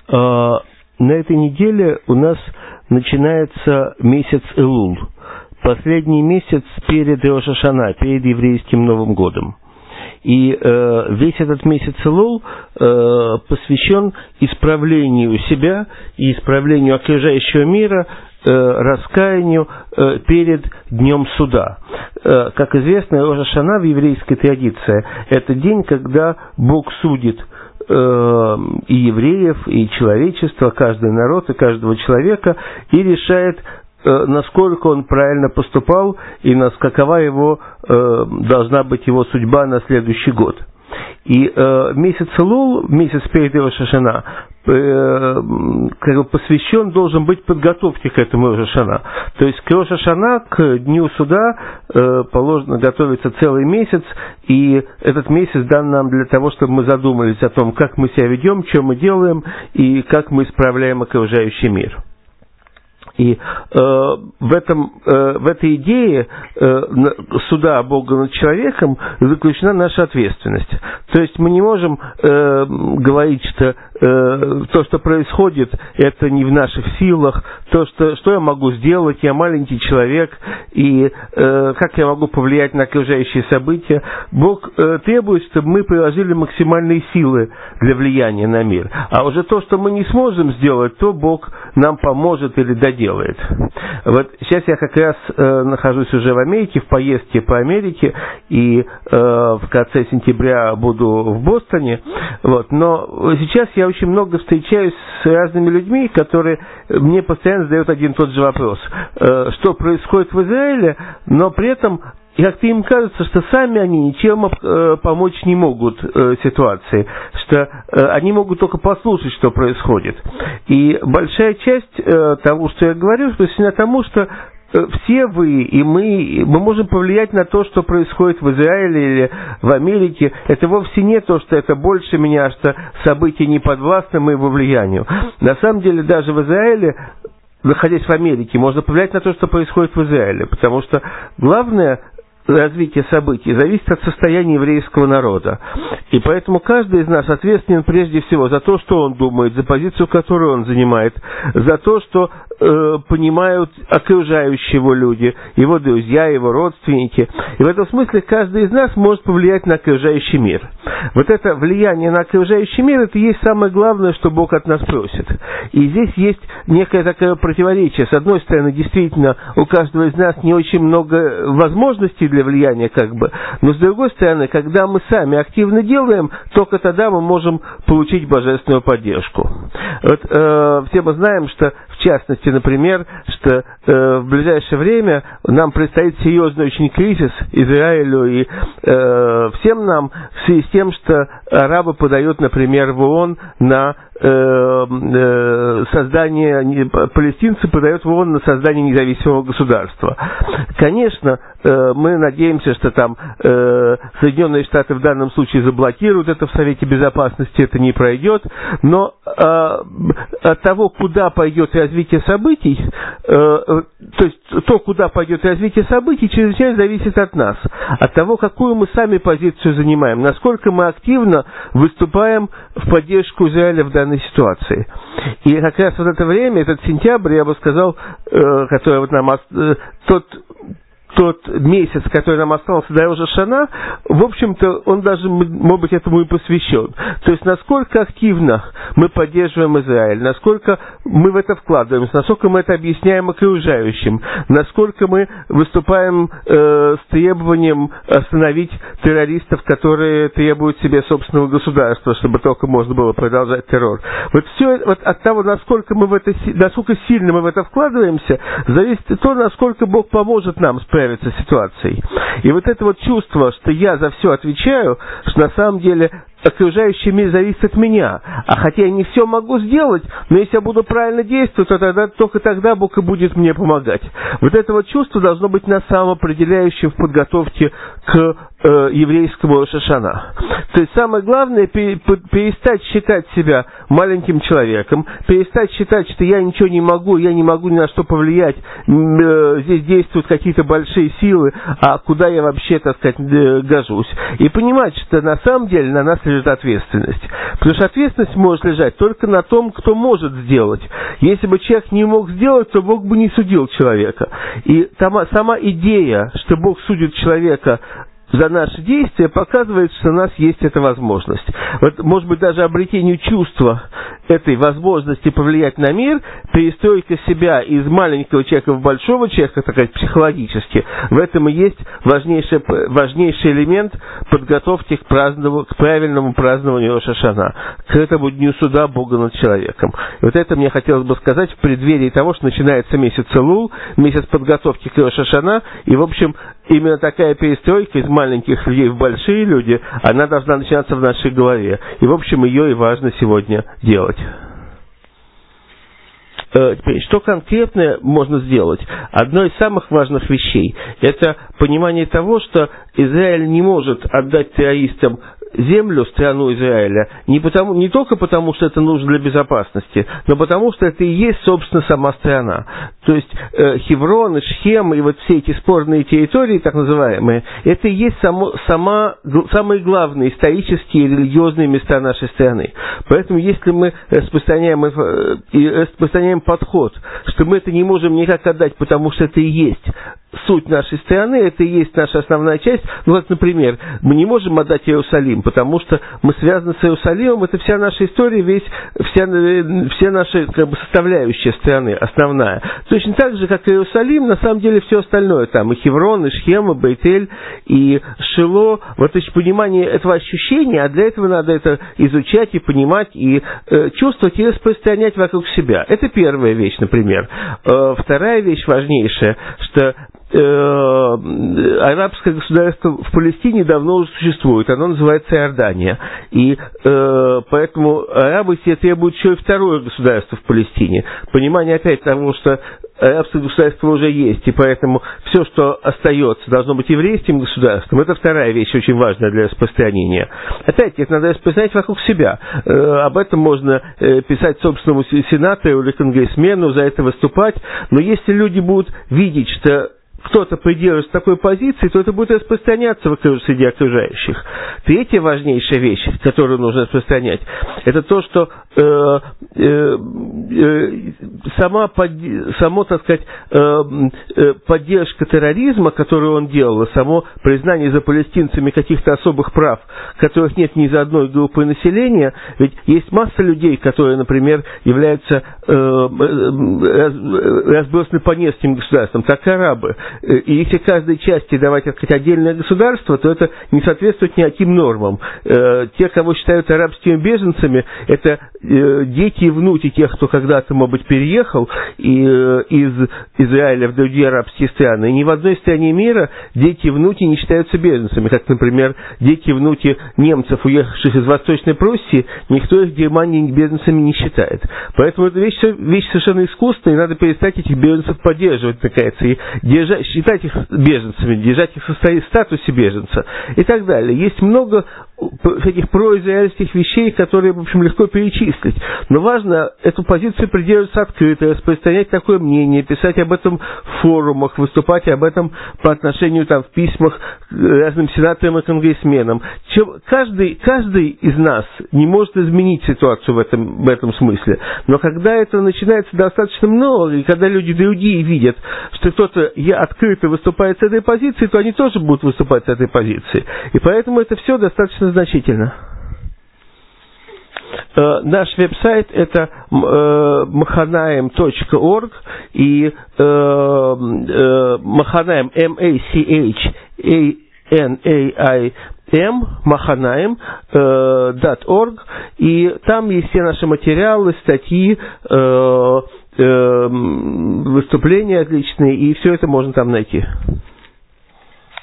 На этой неделе у нас начинается месяц Элул, последний месяц перед Рош ха-Шана, перед еврейским Новым годом. И весь этот месяц Элул посвящен исправлению себя и исправлению окружающего мира, раскаянию перед Днем Суда. Как известно, Рош ха-Шана в еврейской традиции – это день, когда Бог судит и евреев, и человечество, каждый народ и каждого человека, и решает, насколько он правильно поступал и какова его должна быть его судьба на следующий год. И месяц Элул, месяц перед Рош ха-Шана, посвящен должен быть подготовке к этому Рош ха-Шана. То есть к Рош ха-Шана, к Дню Суда, положено готовиться целый месяц, и этот месяц дан нам для того, чтобы мы задумались о том, как мы себя ведем, что мы делаем, и как мы исправляем окружающий мир. И в этой идее суда Бога над человеком заключена наша ответственность. То есть мы не можем говорить, что то, что происходит, это не в наших силах, что я могу сделать, я маленький человек, и как я могу повлиять на окружающие события. Бог требует, чтобы мы приложили максимальные силы для влияния на мир. А уже то, что мы не сможем сделать, то Бог нам поможет или доделает. Вот сейчас я как раз нахожусь уже в Америке, в поездке по Америке, и в конце сентября буду в Бостоне. Вот. Но сейчас я очень много встречаюсь с разными людьми, которые мне постоянно задают один и тот же вопрос. Что происходит в Израиле, но при этом как-то им кажется, что сами они ничем помочь не могут ситуации, что они могут только послушать, что происходит. И большая часть того, что я говорю, посвящена тому, что все вы и мы можем повлиять на то, что происходит в Израиле или в Америке. Это вовсе не то, что это больше меня, что события не подвластны моему влиянию. На самом деле, даже в Израиле, находясь в Америке, можно повлиять на то, что происходит в Израиле, потому что главное развитие событий зависит от состояния еврейского народа. И поэтому каждый из нас ответственен прежде всего за то, что он думает, за позицию, которую он занимает, за то, что понимают окружающие его люди, его друзья, его родственники. И в этом смысле каждый из нас может повлиять на окружающий мир. Вот это влияние на окружающий мир, это и есть самое главное, что Бог от нас просит. И здесь есть некое такое противоречие. С одной стороны, действительно, у каждого из нас не очень много возможностей для влияния, но с другой стороны, когда мы сами активно делаем, только тогда мы можем получить божественную поддержку. Вот, все мы знаем, что в частности, например, что в ближайшее время нам предстоит серьезный очень кризис Израилю и всем нам в связи с тем, что арабы подают, например, в ООН на палестинцы подают в ООН на создание независимого государства. Конечно, мы надеемся, что там Соединенные Штаты в данном случае заблокируют это в Совете Безопасности, это не пройдет, но от того, куда пойдет развитие событий, то есть то, куда пойдет развитие событий, чрезвычайно зависит от нас, от того, какую мы сами позицию занимаем, насколько мы активно выступаем в поддержку Израиля в данной ситуации. И как раз вот это время, этот сентябрь, я бы сказал, который вот нам тот месяц, который нам остался до Рош ха-Шана, в общем-то, он даже, может быть, этому и посвящен. То есть, насколько активно мы поддерживаем Израиль, насколько мы в это вкладываемся, насколько мы это объясняем окружающим, насколько мы выступаем с требованием остановить террористов, которые требуют себе собственного государства, чтобы только можно было продолжать террор. Вот все вот от того, насколько сильно мы в это вкладываемся, зависит то, насколько Бог поможет нам справиться с ситуацией. И вот это вот чувство, что я за все отвечаю, что на самом деле окружающий мир зависит от меня. А хотя я не все могу сделать, но если я буду правильно действовать, то только тогда Бог и будет мне помогать. Вот это вот чувство должно быть нас самым определяющим в подготовке к еврейскому Рош ха-Шана. То есть самое главное перестать считать себя маленьким человеком, перестать считать, что я ничего не могу, я не могу ни на что повлиять, здесь действуют какие-то большие силы, а куда я вообще, так сказать, гожусь. И понимать, что на самом деле на нас лежит ответственность. Потому что ответственность может лежать только на том, кто может сделать. Если бы человек не мог сделать, то Бог бы не судил человека. И сама идея, что Бог судит человека за наши действия, показывает, что у нас есть эта возможность. Вот, может быть, даже обретению чувства этой возможности повлиять на мир, перестройка себя из маленького человека в большого человека, так сказать, психологически, в этом и есть важнейший элемент подготовки к правильному празднованию Рош ха-Шана, к этому дню суда Бога над человеком. И вот это мне хотелось бы сказать в преддверии того, что начинается месяц Элул, месяц подготовки к Рош ха-Шана, и, в общем, именно такая перестройка из маленьких людей в большие люди, она должна начинаться в нашей голове. И, в общем, ее и важно сегодня делать. Теперь, что конкретно можно сделать? Одно из самых важных вещей – это понимание того, что Израиль не может отдать террористам землю, страну Израиля, не только потому, что это нужно для безопасности, но потому, что это и есть, собственно, сама страна. То есть Хеврон и Шхем и вот все эти спорные территории, так называемые, это и есть самые главные исторические и религиозные места нашей страны. Поэтому, если мы распространяем подход, что мы это не можем никак отдать, потому что это и есть суть нашей страны, это и есть наша основная часть. Ну, вот, например, мы не можем отдать Иерусалим, потому что мы связаны с Иерусалимом, это вся наша история, вся наша составляющая страны, основная. Точно так же, как и Иерусалим, на самом деле все остальное там, и Хеврон, и Шхем, и Бейтель, и Шило, вот, то есть понимание этого ощущения, а для этого надо это изучать и понимать, и чувствовать, и распространять вокруг себя. Это первая вещь, например. Вторая вещь важнейшая, что арабское государство в Палестине давно уже существует, оно называется Иордания, и поэтому арабы себе требуют еще и второе государство в Палестине. Понимание опять того, что арабское государство уже есть, и поэтому все, что остается, должно быть еврейским государством. Это вторая вещь, очень важная для распространения. Опять, это надо распространять вокруг себя. Об этом можно писать собственному сенатору или конгрессмену, за это выступать, но если люди будут видеть, что кто-то придерживается такой позиции, то это будет распространяться среди окружающих. Третья важнейшая вещь, которую нужно распространять, это то, что так сказать, поддержка терроризма, которую он делал, само признание за палестинцами каких-то особых прав, которых нет ни за одной группы населения, ведь есть масса людей, которые, например, являются разбросаны по нескольким государствам, как арабы. И если каждой части давать, так сказать, отдельное государство, то это не соответствует никаким нормам. Те, кого считают арабскими беженцами, это дети и внуки тех, кто когда-то, может быть, переехал из Израиля в другие арабские страны. И ни в одной стране мира дети и внуки не считаются беженцами. Как, например, дети и внуки немцев, уехавших из Восточной Пруссии, никто их в Германии беженцами не считает. Поэтому это вещь совершенно искусственная, и надо перестать этих беженцев поддерживать, наконец, и считать их беженцами, держать их в статусе беженца и так далее. Есть много всяких произраильских вещей, которые, в общем, легко перечислить. Но важно эту позицию придерживаться открыто, распространять такое мнение, писать об этом в форумах, выступать об этом по отношению в письмах к разным сенаторам и конгрессменам. Каждый из нас не может изменить ситуацию в этом смысле. Но когда это начинается достаточно много, и когда люди другие видят, что кто-то открыто выступает с этой позиции, то они тоже будут выступать с этой позиции. И поэтому это все достаточно значительно. Наш веб-сайт это machanaim.org и Machanaim, machanaim.org, и там есть все наши материалы, статьи, выступления отличные, и все это можно там найти.